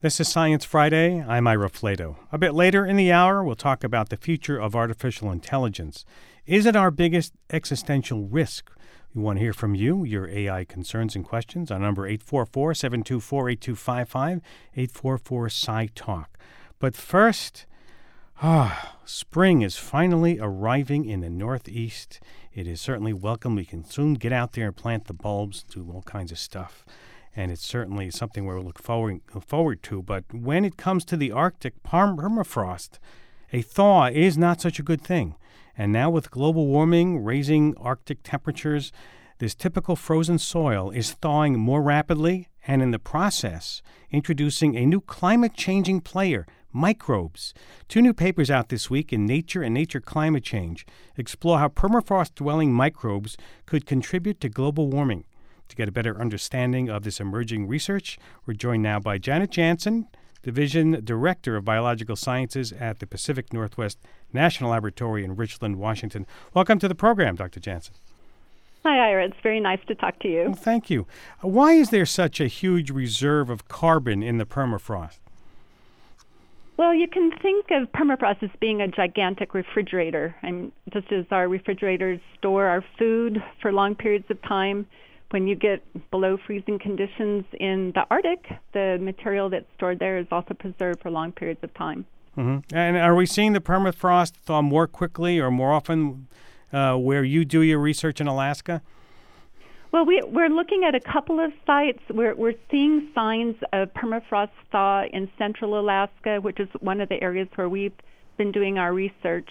This is Science Friday. I'm Ira Flato. A bit later in the hour, we'll talk about the future of artificial intelligence. Is it our biggest existential risk? We want to hear from you, your AI concerns and questions on number 844-724-8255, 844-SciTalk. But first, spring is finally arriving in the Northeast. It is certainly welcome. We can soon get out there and plant the bulbs, do all kinds of stuff. And it's certainly something we're looking forward to. But when it comes to the Arctic permafrost, a thaw is not such a good thing. And now with global warming raising Arctic temperatures, this typical frozen soil is thawing more rapidly and in the process introducing a new climate-changing player, microbes. 2 new papers out this week in Nature and Nature Climate Change explore how permafrost-dwelling microbes could contribute to global warming. To get a better understanding of this emerging research, we're joined now by Janet Jansen, Division Director of Biological Sciences at the Pacific Northwest National Laboratory in Richland, Washington. Welcome to the program, Dr. Jansen. Hi, Ira. It's very nice to talk to you. Well, thank you. Why is there such a huge reserve of carbon in the permafrost? Well, you can think of permafrost as being a gigantic refrigerator. And just as our refrigerators store our food for long periods of time, when you get below freezing conditions in the Arctic, the material that's stored there is also preserved for long periods of time. Mm-hmm. And are we seeing the permafrost thaw more quickly or more often where you do your research in Alaska? Well, we're looking at a couple of sites. We're seeing signs of permafrost thaw in central Alaska, which is one of the areas where we've been doing our research.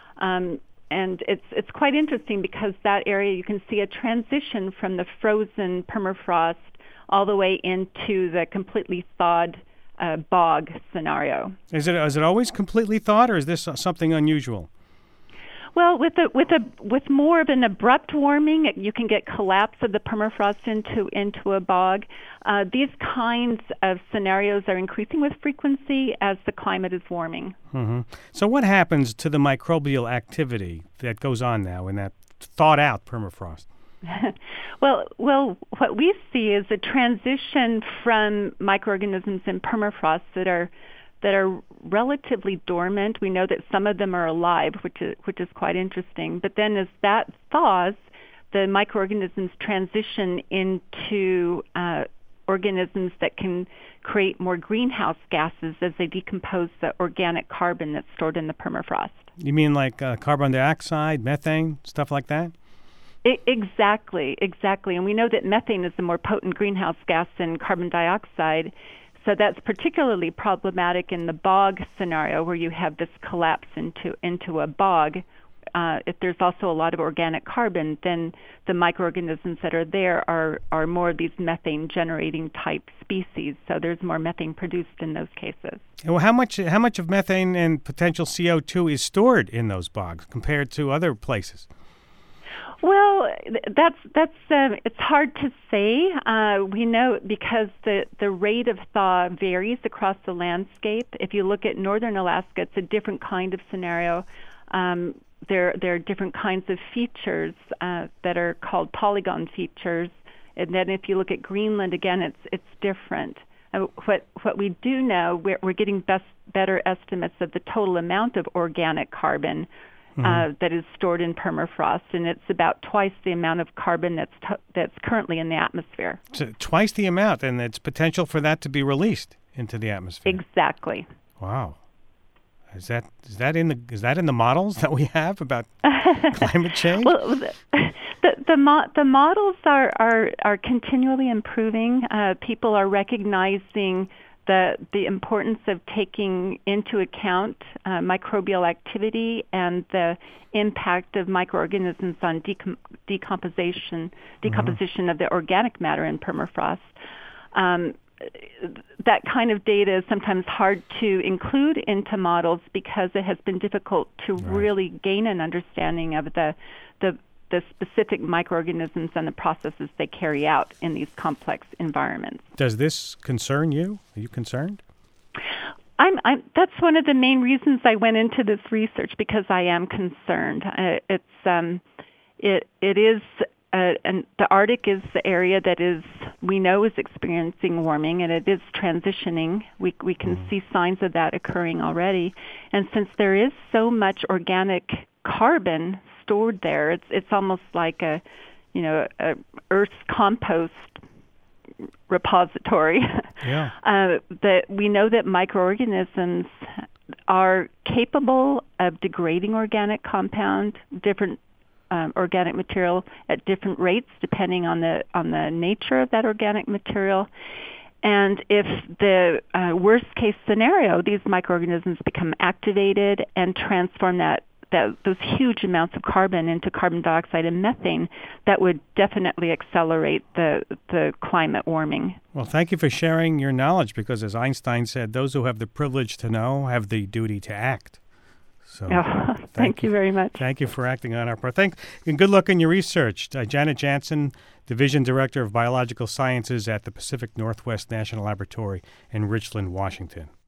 And it's quite interesting because that area you can see a transition from the frozen permafrost all the way into the completely thawed bog scenario. Is it always completely thawed, or is this something unusual? Well, with more of an abrupt warming, you can get collapse of the permafrost into a bog. These kinds of scenarios are increasing with frequency as the climate is warming. Mm-hmm. So what happens to the microbial activity that goes on now in that thawed-out permafrost? Well, what we see is a transition from microorganisms in permafrost that are relatively dormant. We know that some of them are alive, which is quite interesting. But then as that thaws, the microorganisms transition into organisms that can create more greenhouse gases as they decompose the organic carbon that's stored in the permafrost. You mean like carbon dioxide, methane, stuff like that? Exactly. And we know that methane is a more potent greenhouse gas than carbon dioxide. So that's particularly problematic in the bog scenario where you have this collapse into a bog. If there's also a lot of organic carbon, then the microorganisms that are there are more of these methane-generating type species. So there's more methane produced in those cases. Well, how much of methane and potential CO2 is stored in those bogs compared to other places? Well, that's it's hard to say. We know because the rate of thaw varies across the landscape. If you look at northern Alaska, it's a different kind of scenario. There are different kinds of features that are called polygon features, and then if you look at Greenland, again, it's different. What we do know, we're getting better estimates of the total amount of organic carbon. That is stored in permafrost, and it's about twice the amount of carbon that's currently in the atmosphere. So twice the amount, and it's potential for that to be released into the atmosphere. Exactly. Wow. Is that in the models that we have about climate change? Well, the models are continually improving. People are recognizing the importance of taking into account microbial activity and the impact of microorganisms on decomposition of the organic matter in permafrost. That kind of data is sometimes hard to include into models because it has been difficult to really gain an understanding of the specific microorganisms and the processes they carry out in these complex environments. Does this concern you? Are you concerned? That's one of the main reasons I went into this research, because I am concerned. It is and the Arctic is the area that we know is experiencing warming, and it is transitioning. We can see signs of that occurring already. And since there is so much organic carbon stored there, it's almost like a Earth's compost repository. Yeah. That we know that microorganisms are capable of degrading organic compound, different organic material at different rates depending on the nature of that organic material. And if the worst case scenario, these microorganisms become activated and transform those huge amounts of carbon into carbon dioxide and methane, that would definitely accelerate the climate warming. Well, thank you for sharing your knowledge, because as Einstein said, those who have the privilege to know have the duty to act. So thank you very much. Thank you for acting on our part. Thanks, and good luck in your research. Janet Jansen, Division Director of Biological Sciences at the Pacific Northwest National Laboratory in Richland, Washington.